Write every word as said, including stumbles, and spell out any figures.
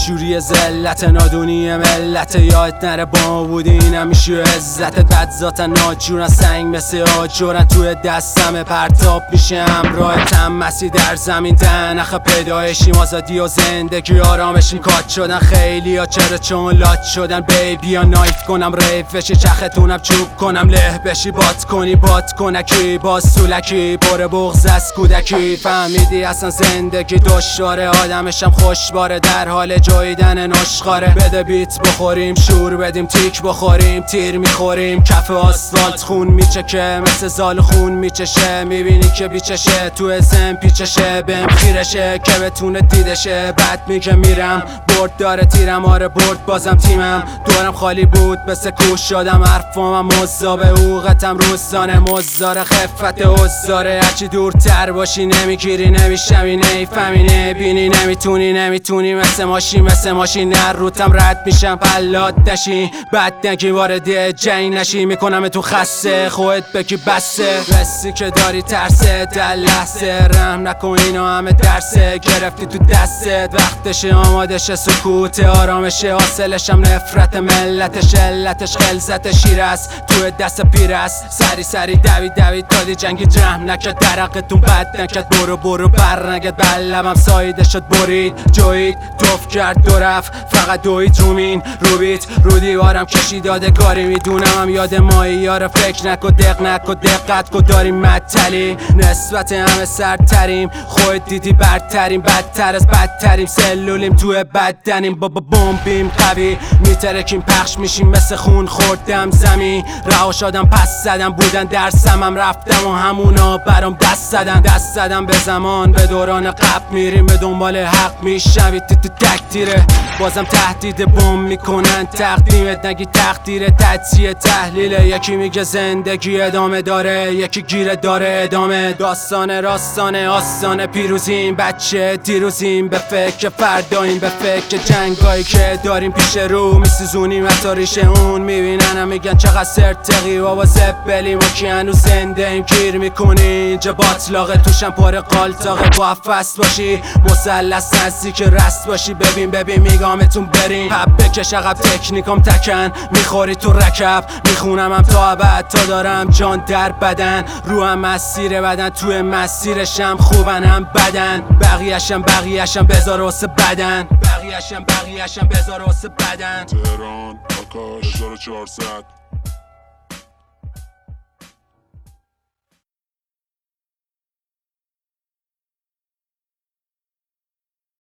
بدجوری ذلت نادونی ملت، یاد نره با بودی نمیشه عزت. بد ذاتن ناجورن سنگ مثل آجورن، توی دستم پرتاب میشه همراه تمسی در زمین تنخ پیدایشیم. آزادی و زندگی آرامشیم کات شدن خیلی ها، چرا چون لات شدن بیبی ها. نایت کنم ریف بشی چختونم چوب کنم له بشی بات کنی بات کنکی باز سولکی پر بغض از کودکی. فهمیدی اصلا زندگی دشواره، آدمشم خوشباره در حال جویدن نشخاره. بده بیت بخوریم شور بدیم تیک بخوریم تیر میخوریم کف آسفالت خون میچکه مثل زال خون میچشه. میبینی که بیچشه تو اسم پیچشه بهم خیرشه که بتونه دیدشه. بعد میگه میرم برد داره تیرم آره برد بازم تیمم دورم خالی بود مثل کوش شدم حرفامم مزابه حقوقتم روزانه مزدار خفت عزاره. هرچی دورتر باشی نمیگیری نمیشمی نیفهمی نبینی نمیتونی نمیتونی مثل ماشین مثل ماشین هر روتم رد میشم پلات نشی بعد نگی وارد جنگ نشی میکنم تو خسته خودت بگی بسه. رسی که داری ترسه در لحظه رحم نکن اینا همه درسه گرفتی تو دستت وقتشه آمادشه سکوت آرامشه حاصلشم نفرت ملتش علتش خلزت شیر است توی دست پیر است. سری سری دوید دوید دادی جنگی جمع نکرد درقتون بد نکرد برو برو بر نگد بلبم سایده شد برید جوید توف کرد دو رفت فقط دوید رومین روبیت رو دیوارم کشی داده کاری میدونم هم یاد مایی یاره فکر نکن دق نکن دقت کن داریم مدتلی نسبت همه سرتریم خود دیدی برتریم بدتر از بدتریم سلولیم توی بدنیم بابا بمبیم قوی میترکیم پخش میشیم مثل خون خوردم زمین رها شدم پس زدم بودن درسمم رفتم و همونا برام دست زدن دست زدم به زمان به دوران قبل میریم به دنبال حق میشوید تو تو تکتیره بازم تهدید بم میکنن تقدیمت نگی تقدیر تجزیه تحلیله. یکی میگه زندگی ادامه داره یکی گیره داره ادامه داستان راستانه آستانه پیروزیم بچه دیروزیم به فکر فرداییم به فکر جنگایی که داریم پیش رو میسوزونیم حتی ریشه اون میبینن هم میگن چقدر سرتقی بابا زبلی ما که هنوز زنده ایم گیر میکنی اینجا باطلاقه توشم پر قالتاقه با فست باشی مثلث نزدیک رست باشی ببین ببین میگامتون برین پپ بکش عقب تکنیکم تکن میخوری تو رکب میخونم هم تا ابد تا دارم جان در بدن رو هم مسیر بدن توی مسیرشم خوبن هم بدن بقیهشم بقیهشم بذار واسه بدن بقیهشم بقیهشم بذار واسه بدن. تهران آکاش هزار و چهارصد